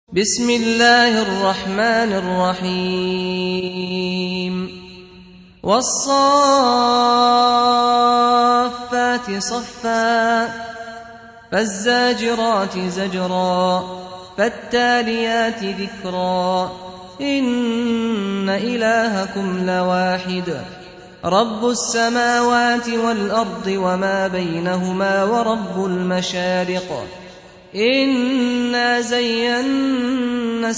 بسم الله الرحمن الرحيم والصافات صفا فالزاجرات زجرا فالتاليات ذكرا إن إلهكم لواحد رب السماوات والأرض وما بينهما ورب المشارق إنا زينا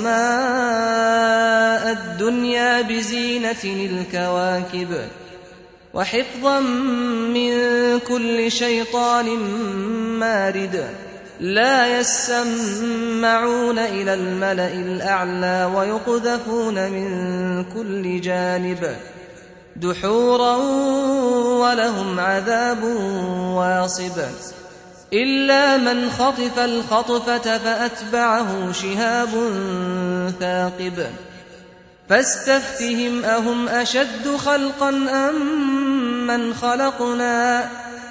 السماء الدنيا بزينة الكواكب وحفظا من كل شيطان مارد لا يسمعون إلى الملأ الأعلى ويقذفون من كل جانب دحورا ولهم عذاب واصب إلا من خطف الخطفة فأتبعه شهاب ثاقب فاستفتهم أهم أشد خلقا أم من خلقنا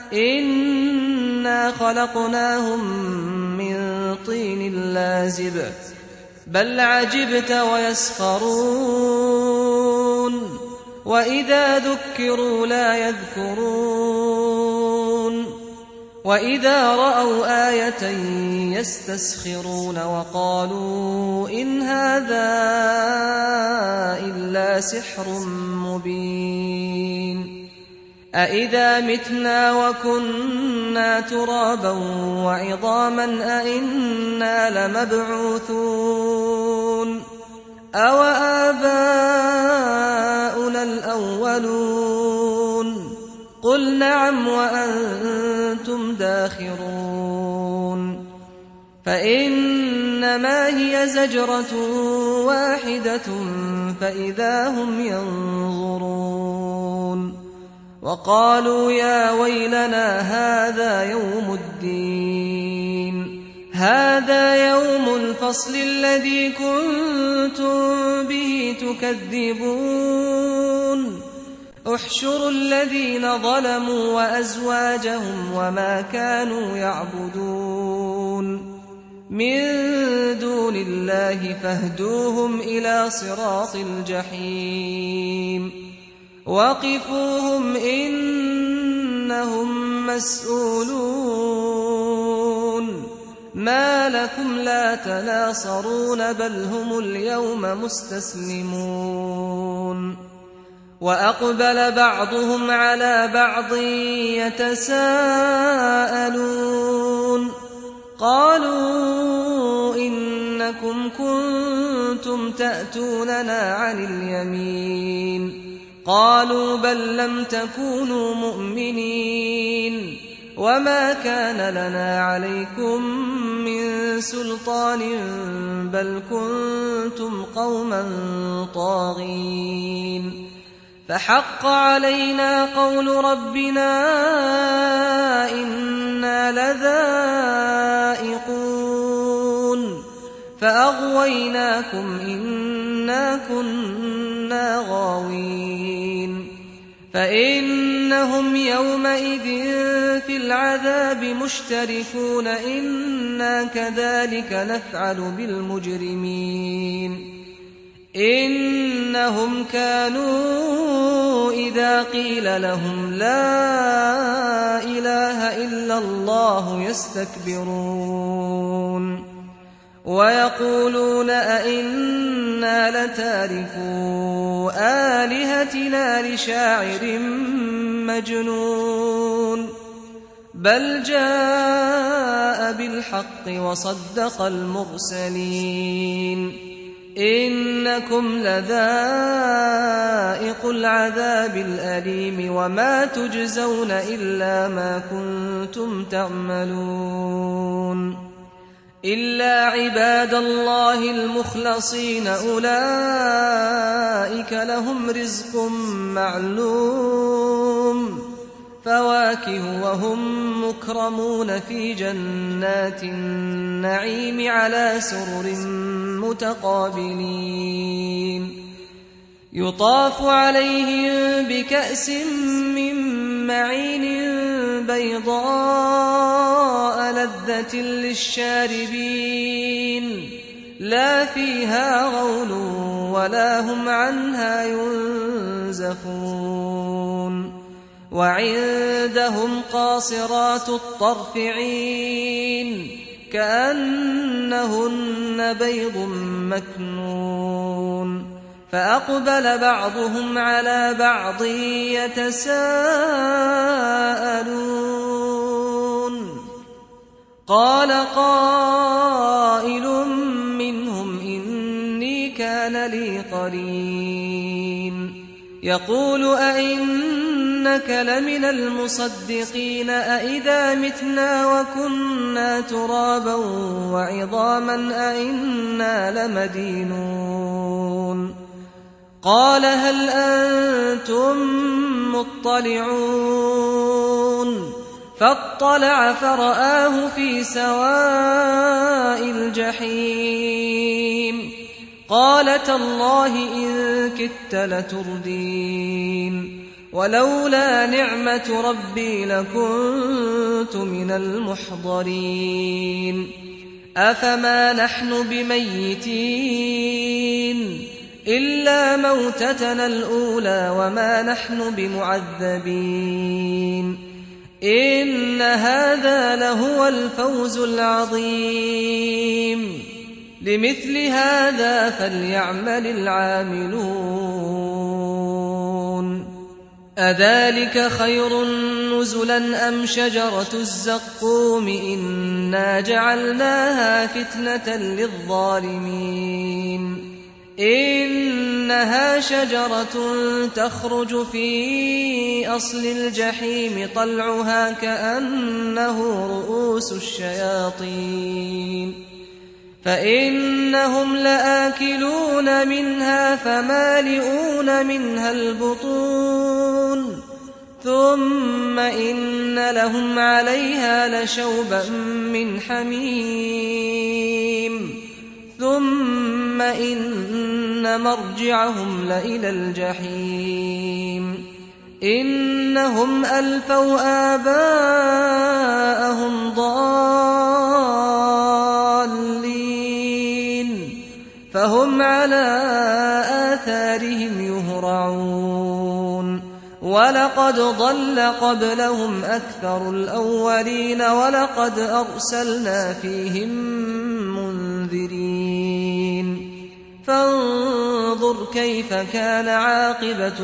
إنا خلقناهم من طين لازب بل عجبت ويسخرون وإذا ذكروا لا يذكرون وإذا رأوا آية يستسخرون وقالوا إن هذا إلا سحر مبين أإذا متنا وكنا ترابا وعظاما أإنا لمبعوثون أو آباؤنا الأولون قل نعم وأنتم داخرون فإنما هي زجرة واحدة فإذا هم ينظرون وقالوا يا ويلنا هذا يوم الدين هذا يوم الفصل الذي كنتم به تكذبون احشروا الذين ظلموا وأزواجهم وما كانوا يعبدون من دون الله فاهدوهم إلى صراط الجحيم وقفوهم إنهم مسؤولون ما لكم لا تناصرون بل هم اليوم مستسلمون وأقبل بعضهم على بعض يتساءلون قالوا إنكم كنتم تأتوننا عن اليمين قالوا بل لم تكونوا مؤمنين وما كان لنا عليكم من سلطان بل كنتم قوما طاغين فحق علينا قول ربنا إنا لذائقون فأغويناكم إنا كنا غاوين فإنهم يومئذ في العذاب مشتركون إنا كذلك نفعل بالمجرمين إنهم كانوا إذا قيل لهم لا إله إلا الله يستكبرون ويقولون أئنا لتاركو آلهتنا لشاعر مجنون بل جاء بالحق وصدق المرسلين إنكم لذائقو العذاب الأليم وما تجزون إلا ما كنتم تعملون إلا عباد الله المخلصين أولئك لهم رزق معلوم فواكه وهم مكرمون في جنات النعيم على سرر متقابلين يطاف عليهم بكأس من معين بيضاء لذة للشاربين لا فيها غول ولا هم عنها ينزفون وعندهم قاصرات الطرف عين كأنهن بيض مكنون فأقبل بعضهم على بعض يتساءلون قال قائل منهم إني كان لي قرين يقول أئنك لمن المصدقين أئذا متنا وكنا ترابا وعظاما أئنا لمدينون قال هل أنتم مطلعون فاطلع فرآه في سواء الجحيم قال تالله إن كدت لتردين ولولا نعمة ربي لكنت من المحضرين أفما نحن بميتين إلا موتتنا الأولى وما نحن بمعذبين إن هذا لهو الفوز العظيم لمثل هذا فليعمل العاملون أذلك خير نزلا أم شجرة الزقوم إنا جعلناها فتنة للظالمين إنها شجرة تخرج في أصل الجحيم طلعها كأنه رؤوس الشياطين فإنهم لآكلون منها فمالئون منها البطون ثم إن لهم عليها لشوبا من حميم ثم إن مرجعهم لإلى الجحيم إنهم ألفوا آباءهم ضالين فهم على آثارهم يهرعون ولقد ضل قبلهم أكثر الأولين ولقد أرسلنا فيهم منذرين فانظر كيف كان عاقبة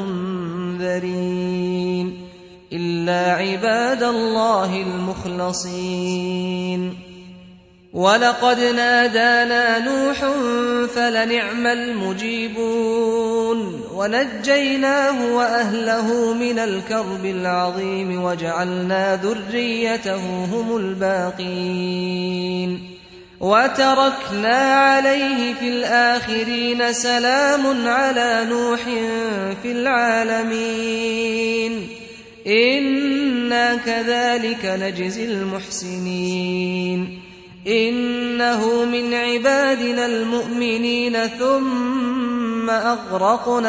المنذرين إلا عباد الله المخلصين ولقد نادانا نوح فلنعم المجيبون ونجيناه وأهله من الكرب العظيم وجعلنا ذريته هم الباقين وتركنا عليه في الآخرين سلام على نوح في العالمين إنا كذلك نجزي المحسنين إنه من عبادنا المؤمنين ثم أغرقنا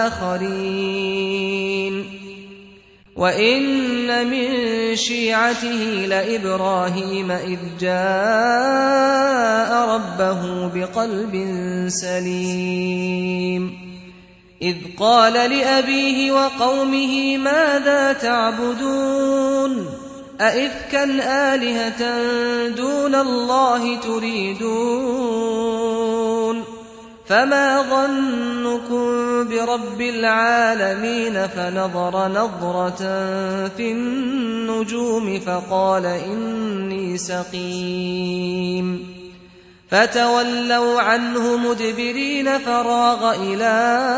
الآخرين وإن من شيعته لإبراهيم إذ جاء ربه بقلب سليم إذ قال لأبيه وقومه ماذا تعبدون أئفكا آلهة دون الله تريدون فما ظنكم برب العالمين فنظر نظرة في النجوم فقال إني سقيم فتولوا عنه مدبرين فراغ إلى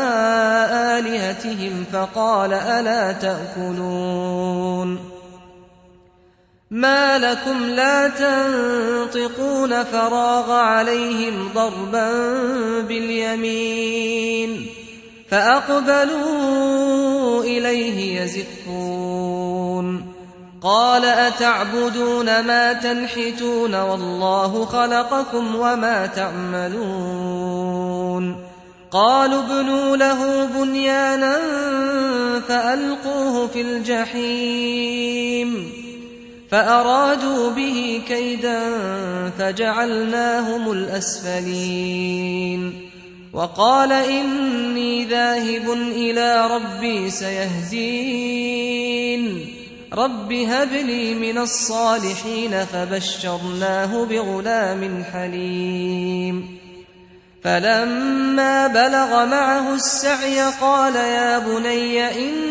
آلهتهم فقال ألا تأكلون ما لكم لا تنطقون فراغ عليهم ضربا باليمين فأقبلوا إليه يزفون قال أتعبدون ما تنحتون والله خلقكم وما تعملون قالوا ابنوا له بنيانا فألقوه في الجحيم فأرادوا به كيدا فجعلناهم الأسفلين وقال إني ذاهب إلى ربي سيهدين رب هب لي من الصالحين فبشرناه بغلام حليم فلما بلغ معه السعي قال يا بني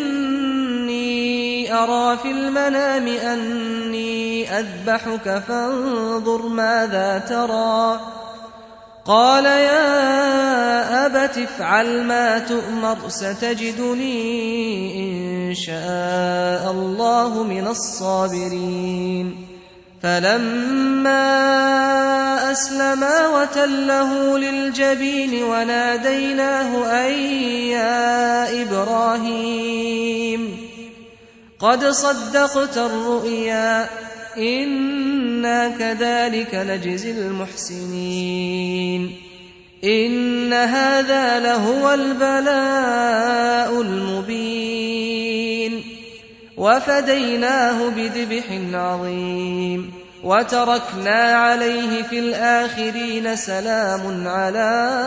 إني أرى في المنام أني أذبحك فانظر ماذا ترى قال يا أبت افعل ما تؤمر ستجدني إن شاء الله من الصابرين فلما أسلما وتله للجبين وناديناه أن يا إبراهيم قد صدقت الرؤيا إنا كذلك نجزي المحسنين إن هذا لهو البلاء المبين وفديناه بذبح عظيم وتركنا عليه في الآخرين سلام على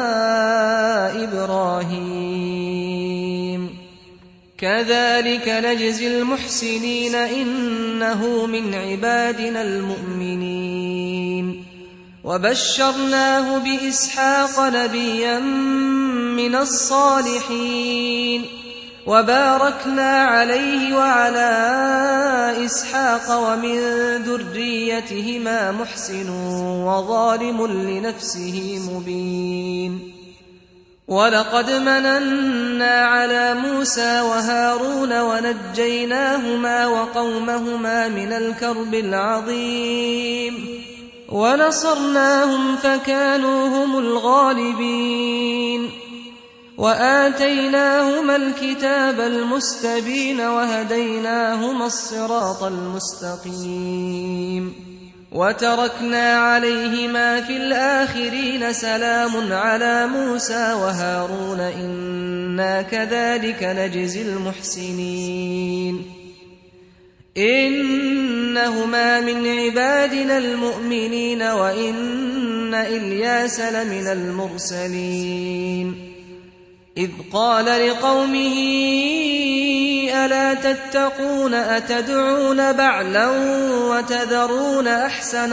إبراهيم كذلك نجزي المحسنين إنه من عبادنا المؤمنين وبشرناه بإسحاق نبيا من الصالحين وباركنا عليه وعلى إسحاق ومن ذريتهما محسن وظالم لنفسه مبين ولقد مننا على موسى وهارون ونجيناهما وقومهما من الكرب العظيم ونصرناهم فكانوا هم الغالبين وآتيناهما الكتاب المستبين وهديناهما الصراط المستقيم وتركنا عليهما في الآخرين سلام على موسى وهارون إنا كذلك نجزي المحسنين إنهما من عبادنا المؤمنين وإن إلياس لمن المرسلين إذ قال لقومه ألا تتقون أتدعون بعلا وتذرون أحسن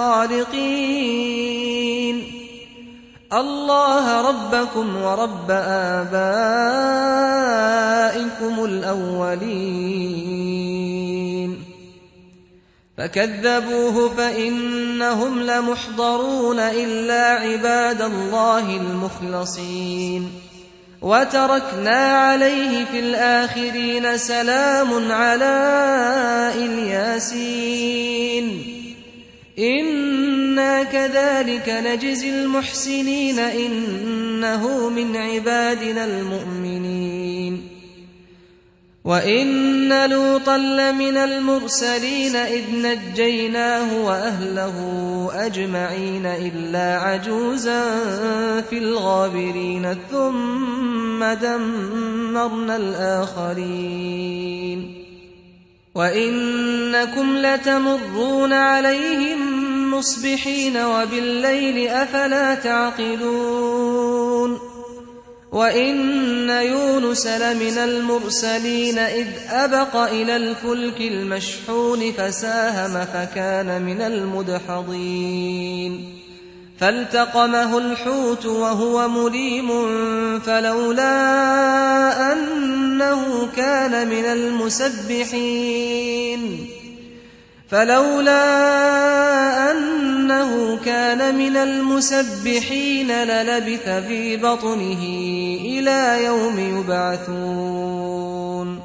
الخالقين الله ربكم ورب آبائكم الأولين فكذبوه فإنهم لمحضرون إلا عباد الله المخلصين وتركنا عليه في الآخرين سلام على الياسين إنا كذلك نجزي المحسنين إنه من عبادنا المؤمنين وإن لوطا لمن المرسلين إذ نجيناه وأهله أجمعين إلا عجوزا في الغابرين ثم دمرنا الآخرين وإنكم لتمرون عليهم مصبحين وبالليل أفلا تعقلون وإن يونس لمن المرسلين إذ أبق إلى الفلك المشحون فساهم فكان من المدحضين فالتقمه الحوت وهو مليم فلولا أنه كان من المسبحين للبث في بطنه إلى يوم يبعثون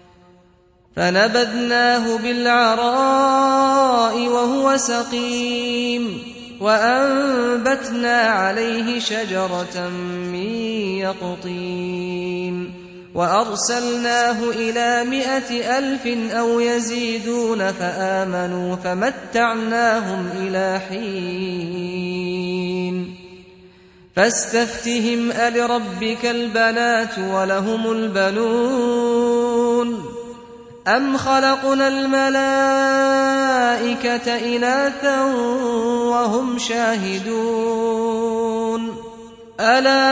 فنبذناه بالعراء وهو سقيم وأنبتنا عليه شجرة من يقطين وأرسلناه إلى 100,000 أو يزيدون فآمنوا فمتعناهم إلى حين فاستفتهم ألربك البنات ولهم البنون أَمْ خَلَقْنَا الْمَلَائِكَةَ إِنَاثًا وَهُمْ شَاهِدُونَ أَلَا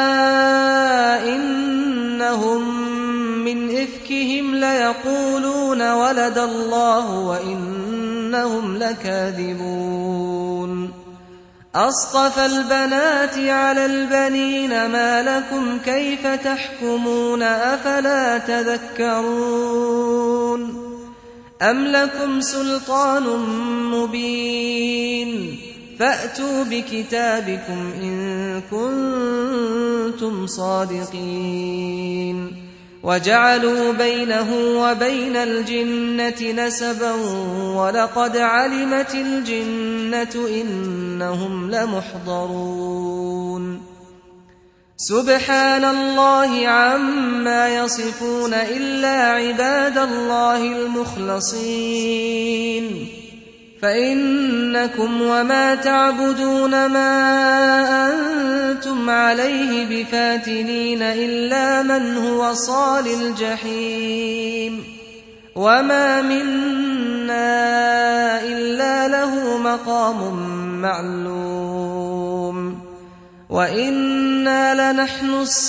إِنَّهُمْ مِنْ إِفْكِهِمْ لَيَقُولُونَ وَلَدَ اللَّهُ وَإِنَّهُمْ لَكَاذِبُونَ أَصْطَفَى الْبَنَاتِ عَلَى الْبَنِينَ مَا لَكُمْ كَيْفَ تَحْكُمُونَ أَفَلَا تَذَكَّرُونَ أَمْ لَكُمْ سُلْطَانٌ مُّبِينٌ فَأْتُوا بِكِتَابِكُمْ إِن كُنتُمْ صَادِقِينَ وَجَعَلُوا بَيْنَهُ وَبَيْنَ الْجِنَّةِ نَسَبًا وَلَقَدْ عَلِمَتِ الْجِنَّةُ إِنَّهُمْ لَمُحْضَرُونَ سُبْحَانَ اللَّهِ عَمَّا يَصِفُونَ إِلَّا عِبَادَ اللَّهِ الْمُخْلَصِينَ فَإِنَّكُمْ وَمَا تَعْبُدُونَ مَا أَنتُمْ عَلَيْهِ بِفَاتِنِينَ إِلَّا مَنْ هُوَ صَالِ الْجَحِيمِ وَمَا مِنَّا إِلَّا لَهُ مَقَامٌ مَّعْلُومٌ وَإِنَّا لَنَحْنُ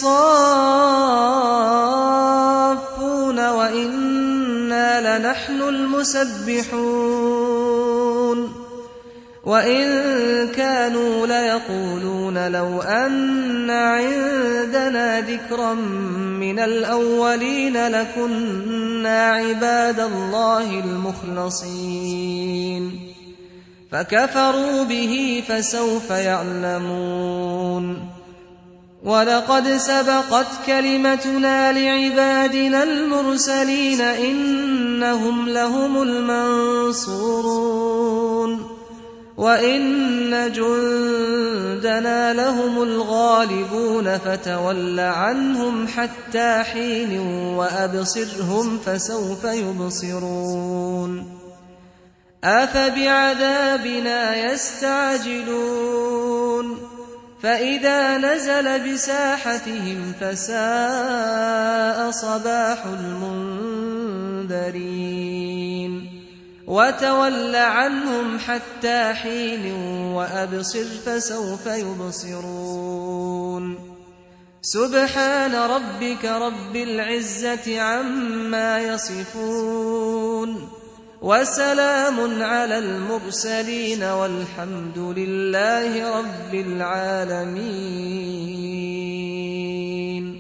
الصَّافُّونَ وَإِنَّا لَنَحْنُ الْمُسَبِّحُونَ وَإِن كَانُوا لَيَقُولُونَ لَوْ أَنَّ عِندَنَا ذِكْرًا مِّنَ الْأَوَّلِينَ لَكُنَّا عِبَادَ اللَّهِ الْمُخْلَصِينَ فَكَفَرُوا بِهِ فَسَوْفَ يَعْلَمُونَ وَلَقَدْ سَبَقَتْ كَلِمَتُنَا لِعِبَادِنَا الْمُرْسَلِينَ إِنَّهُمْ لَهُمُ الْمَنصُورُونَ وَإِنَّ جُندَنَا لَهُمُ الْغَالِبُونَ فَتَوَلَّ عَنْهُمْ حَتَّىٰ حِينٍ وَأَبْصِرْهُمْ فَسَوْفَ يُبْصِرُونَ أَفَبِعَذَابِنَا يَسْتَعْجِلُونَ فَإِذَا نَزَلَ بِسَاحَتِهِمْ فَسَاءَ صَبَاحُ الْمُنذَرِينَ وَتَوَلَّ عَنْهُمْ حَتَّىٰ حِينٍ وَأَبْصِرْ فَسَوْفَ يُبْصِرُونَ سُبْحَانَ رَبِّكَ رَبِّ الْعِزَّةِ عَمَّا يَصِفُونَ وَسَلَامٌ عَلَى الْمُرْسَلِينَ وَالْحَمْدُ لِلَّهِ رَبِّ الْعَالَمِينَ